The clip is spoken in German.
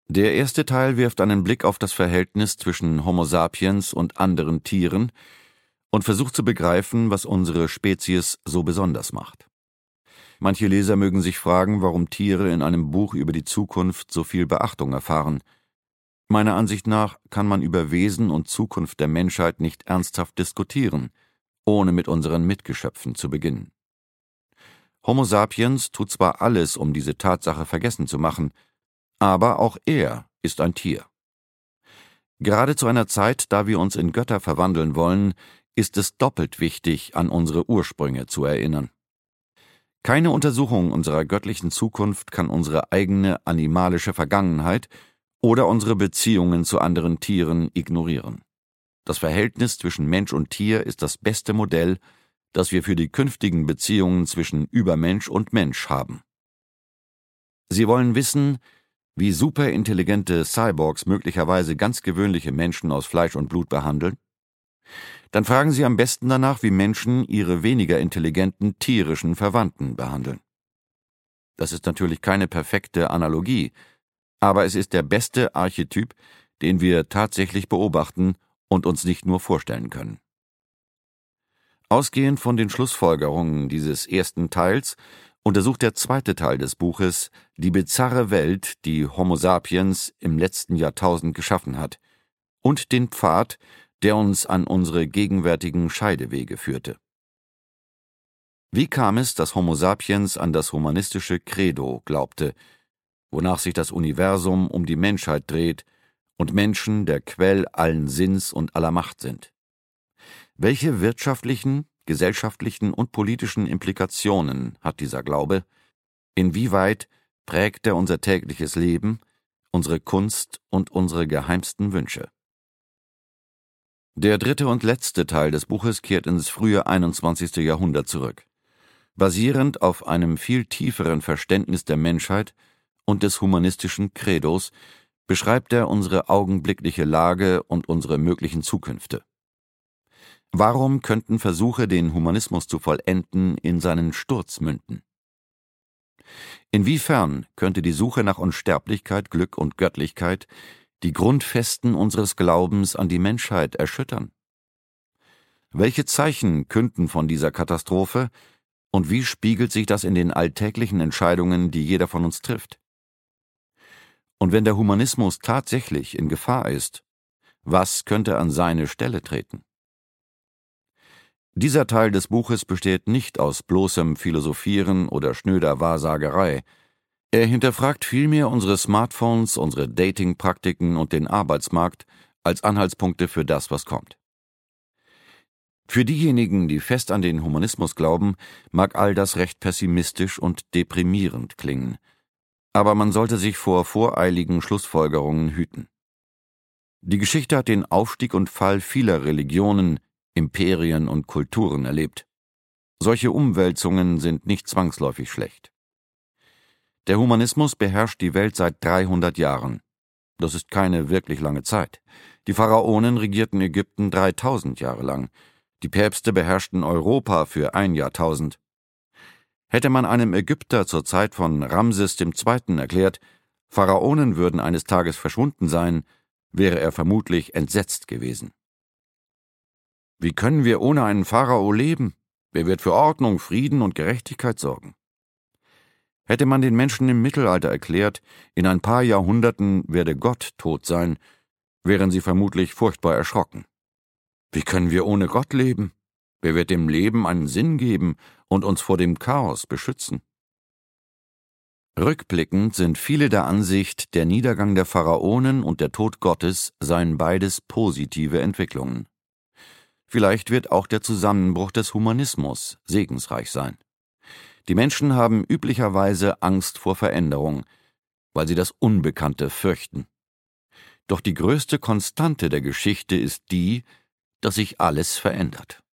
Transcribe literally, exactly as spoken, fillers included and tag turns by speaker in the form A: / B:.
A: Der erste Teil wirft einen Blick auf das Verhältnis zwischen Homo sapiens und anderen Tieren und versucht zu begreifen, was unsere Spezies so besonders macht. Manche Leser mögen sich fragen, warum Tiere in einem Buch über die Zukunft so viel Beachtung erfahren. Meiner Ansicht nach kann man über Wesen und Zukunft der Menschheit nicht ernsthaft diskutieren, ohne mit unseren Mitgeschöpfen zu beginnen. Homo sapiens tut zwar alles, um diese Tatsache vergessen zu machen, aber auch er ist ein Tier. Gerade zu einer Zeit, da wir uns in Götter verwandeln wollen, ist es doppelt wichtig, an unsere Ursprünge zu erinnern. Keine Untersuchung unserer göttlichen Zukunft kann unsere eigene animalische Vergangenheit oder unsere Beziehungen zu anderen Tieren ignorieren. Das Verhältnis zwischen Mensch und Tier ist das beste Modell, das wir für die künftigen Beziehungen zwischen Übermensch und Mensch haben. Sie wollen wissen, wie superintelligente Cyborgs möglicherweise ganz gewöhnliche Menschen aus Fleisch und Blut behandeln? Dann fragen Sie am besten danach, wie Menschen ihre weniger intelligenten tierischen Verwandten behandeln. Das ist natürlich keine perfekte Analogie, aber es ist der beste Archetyp, den wir tatsächlich beobachten und uns nicht nur vorstellen können. Ausgehend von den Schlussfolgerungen dieses ersten Teils untersucht der zweite Teil des Buches die bizarre Welt, die Homo sapiens im letzten Jahrtausend geschaffen hat, und den Pfad, der uns an unsere gegenwärtigen Scheidewege führte. Wie kam es, dass Homo sapiens an das humanistische Credo glaubte, wonach sich das Universum um die Menschheit dreht und Menschen der Quell allen Sinns und aller Macht sind? Welche wirtschaftlichen, gesellschaftlichen und politischen Implikationen hat dieser Glaube? Inwieweit prägt er unser tägliches Leben, unsere Kunst und unsere geheimsten Wünsche? Der dritte und letzte Teil des Buches kehrt ins frühe einundzwanzigste Jahrhundert zurück. Basierend auf einem viel tieferen Verständnis der Menschheit und des humanistischen Credos beschreibt er unsere augenblickliche Lage und unsere möglichen Zukünfte. Warum könnten Versuche, den Humanismus zu vollenden, in seinen Sturz münden? Inwiefern könnte die Suche nach Unsterblichkeit, Glück und Göttlichkeit die Grundfesten unseres Glaubens an die Menschheit erschüttern? Welche Zeichen künden von dieser Katastrophe und wie spiegelt sich das in den alltäglichen Entscheidungen, die jeder von uns trifft? Und wenn der Humanismus tatsächlich in Gefahr ist, was könnte an seine Stelle treten? Dieser Teil des Buches besteht nicht aus bloßem Philosophieren oder schnöder Wahrsagerei. Er hinterfragt vielmehr unsere Smartphones, unsere Dating-Praktiken und den Arbeitsmarkt als Anhaltspunkte für das, was kommt. Für diejenigen, die fest an den Humanismus glauben, mag all das recht pessimistisch und deprimierend klingen. Aber man sollte sich vor voreiligen Schlussfolgerungen hüten. Die Geschichte hat den Aufstieg und Fall vieler Religionen, Imperien und Kulturen erlebt. Solche Umwälzungen sind nicht zwangsläufig schlecht. Der Humanismus beherrscht die Welt seit dreihundert Jahren. Das ist keine wirklich lange Zeit. Die Pharaonen regierten Ägypten dreitausend Jahre lang. Die Päpste beherrschten Europa für ein Jahrtausend. Hätte man einem Ägypter zur Zeit von Ramses der Zweite erklärt, Pharaonen würden eines Tages verschwunden sein, wäre er vermutlich entsetzt gewesen. Wie können wir ohne einen Pharao leben? Wer wird für Ordnung, Frieden und Gerechtigkeit sorgen? Hätte man den Menschen im Mittelalter erklärt, in ein paar Jahrhunderten werde Gott tot sein, wären sie vermutlich furchtbar erschrocken. Wie können wir ohne Gott leben? Wer wird dem Leben einen Sinn geben und uns vor dem Chaos beschützen? Rückblickend sind viele der Ansicht, der Niedergang der Pharaonen und der Tod Gottes seien beides positive Entwicklungen. Vielleicht wird auch der Zusammenbruch des Humanismus segensreich sein. Die Menschen haben üblicherweise Angst vor Veränderung, weil sie das Unbekannte fürchten. Doch die größte Konstante der Geschichte ist die, dass sich alles verändert.